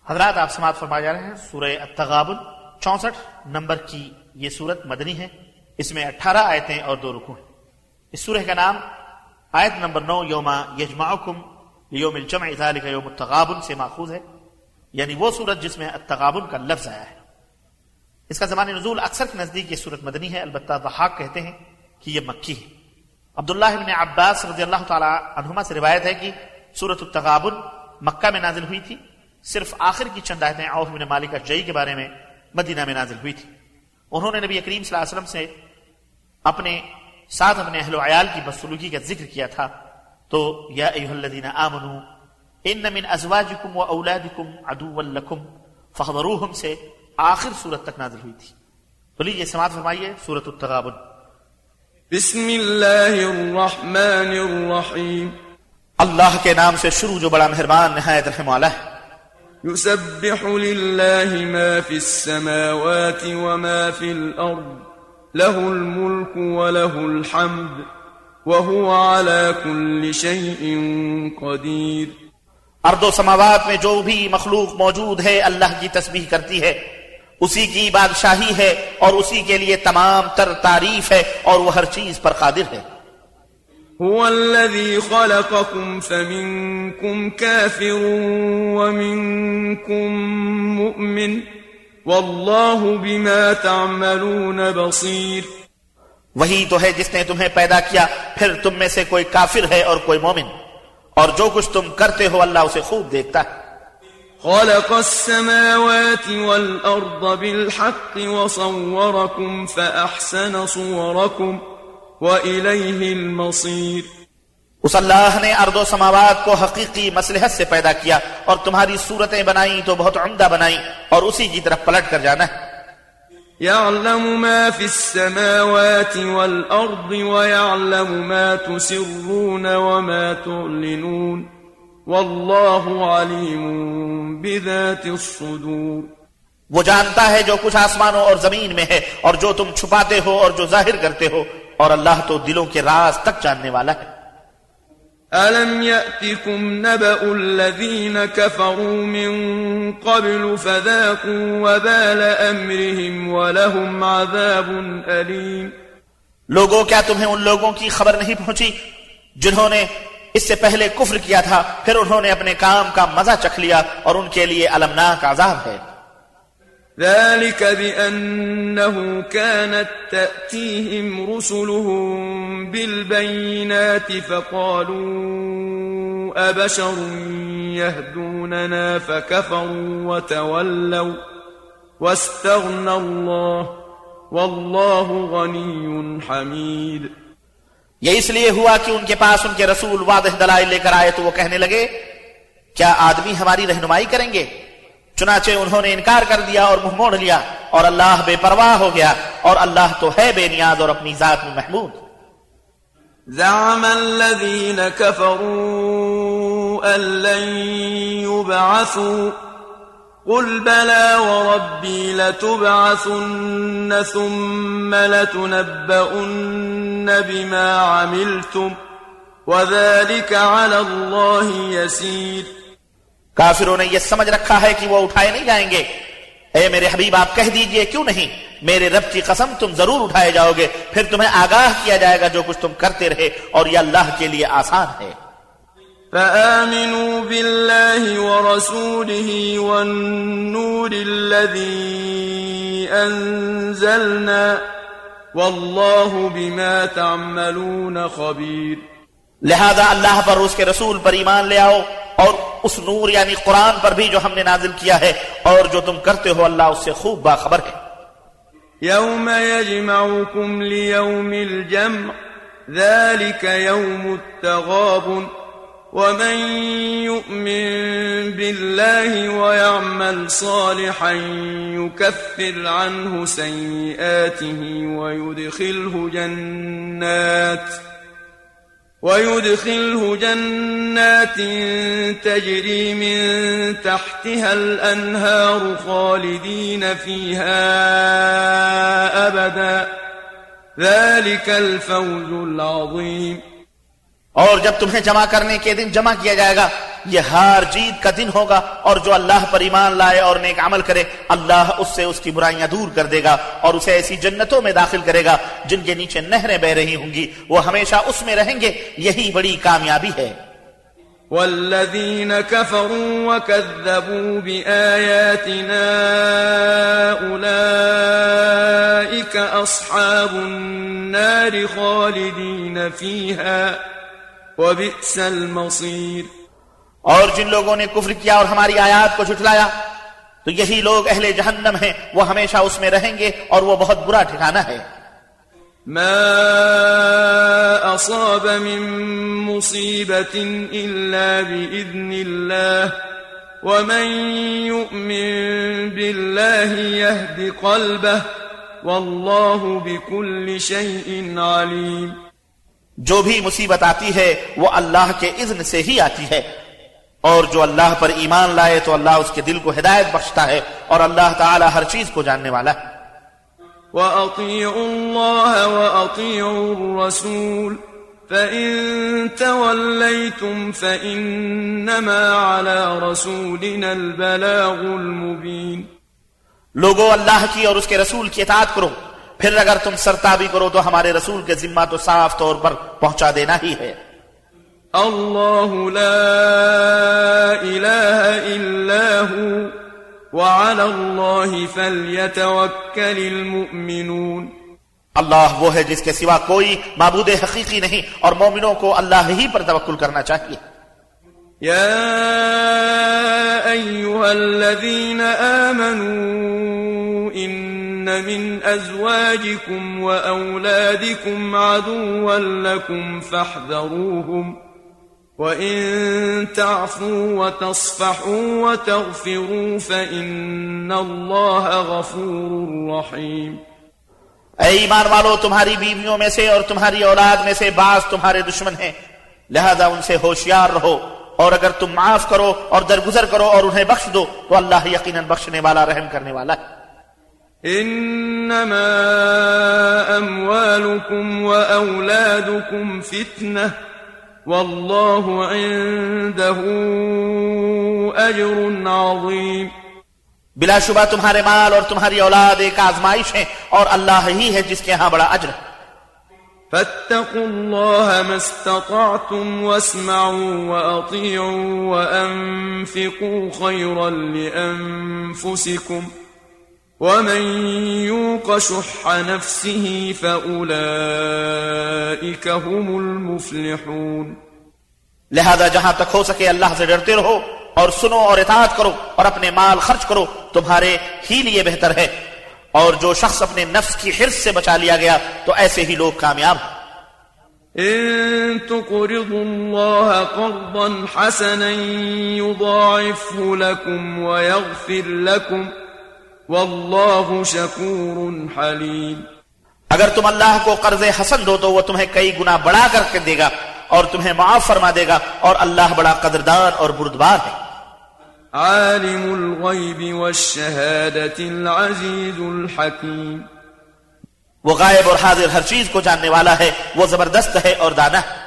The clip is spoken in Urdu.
حضرات آپ سماعت فرمائے جا رہے ہیں سورہ التغابن 64 نمبر کی یہ سورت مدنی ہے. اس میں 18 آیتیں اور 2 رکوع ہیں. اس سورہ کا نام آیت نمبر 9 یوم یجمعکم لیوم الجمع ذالک یوم التغابن سے ماخوذ ہے، یعنی وہ سورت جس میں التغابن کا لفظ آیا ہے. اس کا زمان نزول اکثر کے نزدیک یہ سورت مدنی ہے، البتہ ضحاک کہتے ہیں کہ یہ مکی ہے. عبداللہ بن عباس رضی اللہ تعالی عنہما سے روایت ہے کہ سورت التغابن مکہ میں نازل ہوئی تھی، صرف آخر کی چند آیتیں عوف بن مالک اشجعی کے بارے میں مدینہ میں نازل ہوئی تھی. انہوں نے نبی کریم صلی اللہ علیہ وسلم سے اپنے ساتھ اپنے اہل و عیال کی بدسلوکی کا ذکر کیا تھا، تو یا ایھا الذین آمنوا ان من ازواجکم و اولادکم عدوا لکم فاحذروہم سے آخر سورت تک نازل ہوئی تھی. تو لیجیے سماعت فرمائیے سورت التغابن. بسم اللہ الرحمن الرحیم. اللہ کے نام سے شروع جو بڑا مہربان نہایت رحم والا ہے. يسبح لله ما في السماوات وما في الأرض له الملك وله الحمد وهو على كل شيء قدير. ارض و سماوات میں جو بھی مخلوق موجود ہے اللہ کی تسبیح کرتی ہے، اسی کی بادشاہی ہے اور اسی کے لیے تمام تر تعریف ہے اور وہ ہر چیز پر قادر ہے. هو الذي خلقكم فمنكم كافر ومنكم مؤمن والله بما تعملون بصير. وہی تو ہے جس نے تمہیں پیدا کیا، پھر تم میں سے کوئی کافر ہے اور کوئی مومن، اور جو کچھ تم کرتے ہو اللہ اسے خوب دیکھتا ہے. خلق السماوات والأرض بالحق وصوركم فأحسن صوركم وَإِلَيْهِ الْمَصِيرُ. اس اللہ نے ارض و سماوات کو حقیقی مصلحت سے پیدا کیا اور تمہاری صورتیں بنائیں تو بہت عمدہ بنائیں اور اسی کی طرف پلٹ کر جانا ہے. يَعْلَمُ مَا فِي السَّمَاوَاتِ وَالْأَرْضِ وَيَعْلَمُ مَا تُسِرُّونَ وَمَا تُعْلِنُونَ وَاللَّهُ عَلِيمٌ بِذَاتِ الصُّدُورِ. وہ جانتا ہے جو کچھ آسمانوں اور زمین میں ہے اور جو تم چھپاتے ہو اور جو ظاہر کرتے ہو، اور اللہ تو دلوں کے راز تک جاننے والا ہے. أَلَمْ يَأْتِكُمْ نَبَأُ الَّذِينَ كَفَرُوا مِن قَبْلُ فَذَاقُوا وَبَالَ أَمْرِهِمْ وَلَهُمْ عَذَابٌ أَلِيمٌ. لوگوں کیا تمہیں ان لوگوں کی خبر نہیں پہنچی جنہوں نے اس سے پہلے کفر کیا تھا، پھر انہوں نے اپنے کام کا مزہ چکھ لیا اور ان کے لیے المناک عذاب ہے. ذلك بأنه كانت تأتيهم رسلهم بالبينات فقالوا أبشر يهدوننا فكفروا وتولوا واستغنى الله والله غني حميد. یہ اس لیے ہوا کہ ان کے پاس ان کے رسول واضح دلائل لے کر آئے تو وہ کہنے لگے کیا آدمی ہماری رہنمائی کریں گے؟ چنانچہ انہوں نے انکار کر دیا اور منہ موڑ لیا، اور اللہ بے پرواہ ہو گیا، اور اللہ تو ہے بے نیاز اور اپنی ذات میں محمود. زعم الذين كفروا أن لن يبعثوا قل بلى وربي لتبعثن ثم لتنبؤن بما عملتم وذلك على الله يسير. کافروں نے یہ سمجھ رکھا ہے کہ وہ اٹھائے نہیں جائیں گے. اے میرے حبیب آپ کہہ دیجئے کیوں نہیں، میرے رب کی قسم تم ضرور اٹھائے جاؤ گے، پھر تمہیں آگاہ کیا جائے گا جو کچھ تم کرتے رہے، اور یہ اللہ کے لیے آسان ہے. فآمنوا بالله ورسوله والنور الذي أنزلنا والله بما تعملون خبير. لہذا اللہ پر اس کے رسول پر ایمان لے آؤ، اور اس نور یعنی قرآن پر بھی جو ہم نے نازل کیا ہے، اور جو تم کرتے ہو اللہ اس سے خوب باخبر ہے. يوم يجمعكم ليوم الجمع ذلك يوم التغابن ومن يؤمن بالله ويعمل صالحا يكفر عنه سيئاته ويدخله جنات تجري من تحتها الأنهار خالدين فيها أبدا ذلك الفوز العظيم. اور جب تمہیں جمع کرنے کے دن جمع کیا جائے گا یہ ہار جیت کا دن ہوگا، اور جو اللہ پر ایمان لائے اور نیک عمل کرے اللہ اس سے اس کی برائیاں دور کر دے گا اور اسے ایسی جنتوں میں داخل کرے گا جن کے نیچے نہریں بہ رہی ہوں گی، وہ ہمیشہ اس میں رہیں گے، یہی بڑی کامیابی ہے۔ والذين كفروا وكذبوا بآياتنا أولئك أصحاب النار خالدين فيها وبئس المصير۔ اور جن لوگوں نے کفر کیا اور ہماری آیات کو جھٹلایا تو یہی لوگ اہل جہنم ہیں، وہ ہمیشہ اس میں رہیں گے اور وہ بہت برا ٹھکانہ ہے۔ ما أصاب من مصيبة إلا بإذن الله ومن يؤمن بالله يهد قلبه والله بكل شيء عليم۔ جو بھی مصیبت آتی ہے وہ اللہ کے اذن سے ہی آتی ہے، اور جو اللہ پر ایمان لائے تو اللہ اس کے دل کو ہدایت بخشتا ہے، اور اللہ تعالی ہر چیز کو جاننے والا ہے۔ وَأَطِيعُوا اللَّهَ وَأَطِيعُوا الرَّسُولَ فَإِن تَوَلَّيْتُمْ فَإِنَّمَا عَلَى رَسُولِنَا الْبَلَاغُ الْمُبِينُ۔ لوگو اللہ کی اور اس کے رسول کی اطاعت کرو، پھر اگر تم سرتابی کرو تو ہمارے رسول کے ذمہ تو صاف طور پر پہنچا دینا ہی ہے۔ اللہ لا الہ الا ہو وعلی اللہ فلیتوکل المؤمنون۔ اللہ وہ ہے جس کے سوا کوئی معبود حقیقی نہیں، اور مومنوں کو اللہ ہی پر توکل کرنا چاہیے۔ یا ایھا الذین آمنوا ان من ازواجکم واولادکم عدوا لکم فاحذروہم وَإِن تَعْفُوا وَتَصْفَحُوا وَتَغْفِرُوا فَإِنَّ اللَّهَ غَفُورٌ رَحِيمٌ۔ اے ایمان والو، تمہاری بیویوں میں سے اور تمہاری اولاد میں سے بعض تمہارے دشمن ہیں، لہذا ان سے ہوشیار رہو، اور اگر تم معاف کرو اور درگزر کرو اور انہیں بخش دو تو اللہ یقیناً بخشنے والا رحم کرنے والا ہے۔ انما اموالکم واولادکم فتنہ واللہ عنده اجر عظیم۔ بلا شبہ تمہارے مال اور تمہاری اولاد ایک آزمائش ہیں، اور اللہ ہی ہے جس کے ہاں بڑا اجر ہے۔ فاتقوا الله ما استطعتم واسمعوا وأطيعوا وأنفقوا خيرا لأنفسكم ومن يوق شح نفسه فأولئك هم المفلحون۔ لہذا جہاں تک ہو سکے اللہ سے ڈرتے رہو اور سنو اور اطاعت کرو اور اپنے مال خرچ کرو، تمہارے ہی لیے بہتر ہے، اور جو شخص اپنے نفس کی حرص سے بچا لیا گیا تو ایسے ہی لوگ کامیاب ہیں۔ ان تقرضوا الله قرضا حسنا يضاعفه لكم ويغفر لكم والله شكور حليم۔ اگر تم اللہ کو قرض حسن دو تو وہ تمہیں کئی گنا بڑا کر کے دے گا اور تمہیں معاف فرما دے گا، اور اللہ بڑا قدردان اور بردبار ہے۔ عالم الغیب والشہادة العزیز الحکیم۔ وہ غائب اور حاضر ہر چیز کو جاننے والا ہے، وہ زبردست ہے اور دانا ہے۔